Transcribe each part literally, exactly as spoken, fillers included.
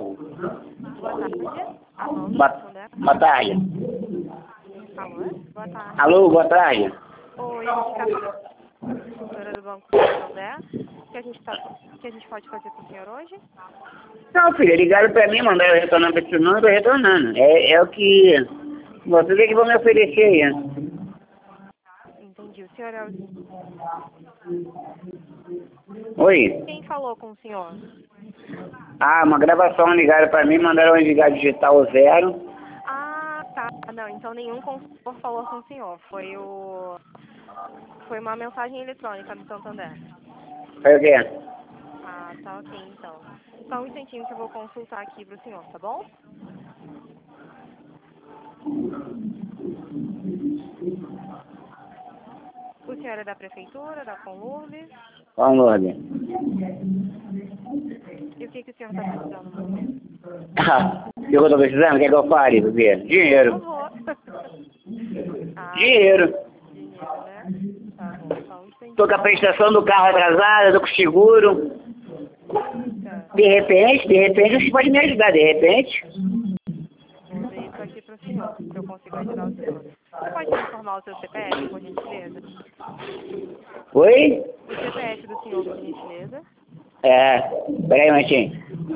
Boa tarde. Amanda, Boa, Santander. boa tarde. Alô? Boa tarde. Alô, boa tarde. Oi, aqui é a consultora do Banco Santander. O que a gente, tá, que a gente pode fazer para o senhor hoje? Não, filha, ligaram pra mim, mandaram eu retornar pra esse número, eu tô retornando. É, é o que... Vocês é que vão me oferecer aí. Entendi. O senhor é o... Oi? Quem falou com o senhor? Ah, uma gravação ligaram pra mim, mandaram enviar digital zero. Ah, tá. Não, então nenhum consultor falou com o senhor. Foi o... Foi uma mensagem eletrônica do Santander. Foi o quê? Ah, tá ok, então. Só um instantinho que eu vou consultar aqui pro senhor, tá bom? O senhor é da prefeitura, da Conlurb? Vamos, Lourdes. E o que, que o senhor está precisando no momento? Ah, o que eu tô precisando? O que é que eu fale, bebê? Por Dinheiro. favor. Ah, Dinheiro. dinheiro, né? Tá bom, só um instantinho. Tô com a prestação do carro atrasada, tô com seguro. Eita, De repente, de repente, você pode me ajudar, de repente. vou ver isso aqui pro senhor, se eu consigo ajudar o senhor. Você pode me informar o seu C P F, por gentileza? Oi? O C P F do senhor, por gentileza? É, peraí, Martim.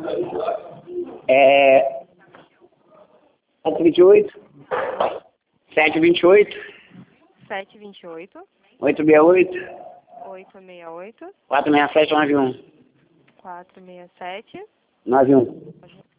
É... sete vinte e oito, sete vinte e oito, sete dois oito, oito seis oito, oito seis oito, quatro seis sete nove um. quatro seis sete. nove um.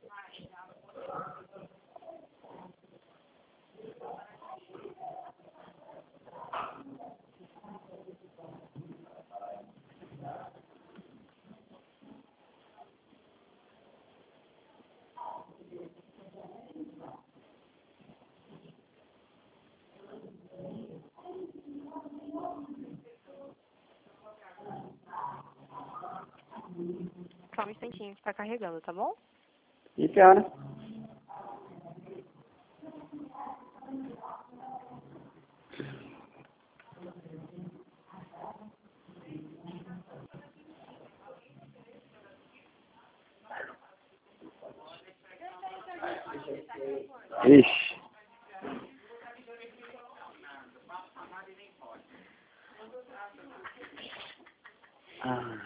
Só um instantinho que tá carregando, tá bom? E que hora? Ixi. Ah.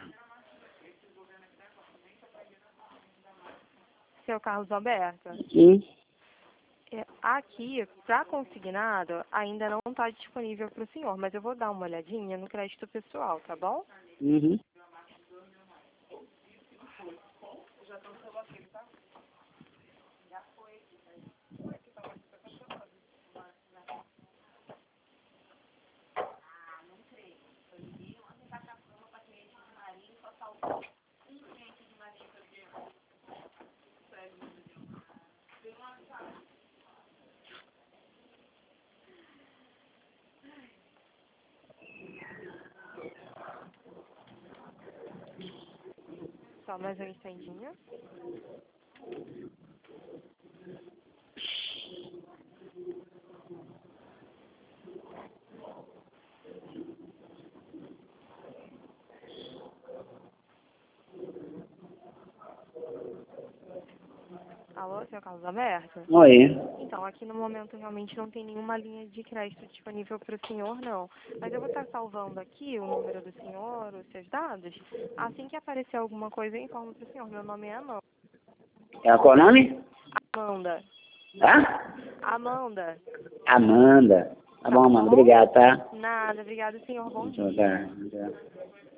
Seu Carlos Alberto? Sim. É, aqui, para consignado, ainda não está disponível para o senhor, mas eu vou dar uma olhadinha no crédito pessoal, tá bom? Uhum. Só mais um instantinho. Alô, seu Carlos Alberto? Oi. Então, aqui no momento realmente não tem nenhuma linha de crédito disponível para o senhor, não. Mas eu vou estar salvando aqui o número do senhor, os seus dados. Assim que aparecer alguma coisa, eu informo para o senhor. Meu nome é Amanda. É qual o nome? Amanda. Hã? Amanda. Amanda. Tá bom, Tá mano. bom? Obrigado, tá? Nada, obrigada, senhor. Bom dia. Então, tá. Tá.